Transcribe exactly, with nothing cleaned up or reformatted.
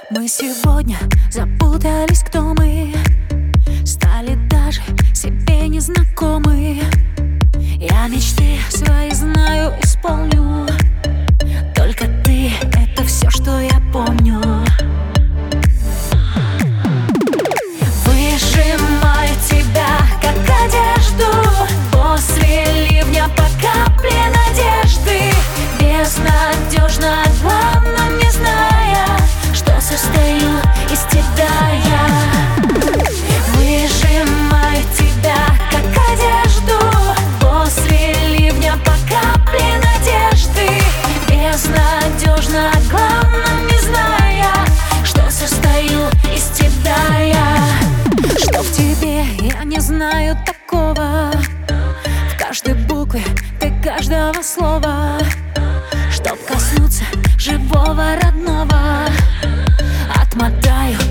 Мы сегодня запутались, кто мы, стали даже себе незнакомы. Я мечты свои знаю, исполню. Только ты — это все, что я помню. Выжимаю тебя, как одежду, после ливня по капле надежды. Безнадежно, главном не зная, что состою из тебя я. Выжимаю тебя, как одежду, после ливня по капле надежды. Безнадежно, главном не зная, что состою из тебя я. Что в тебе я не знаю такого, в каждой букве ты каждого слова. Чтоб коснуться живого родного, отмотаю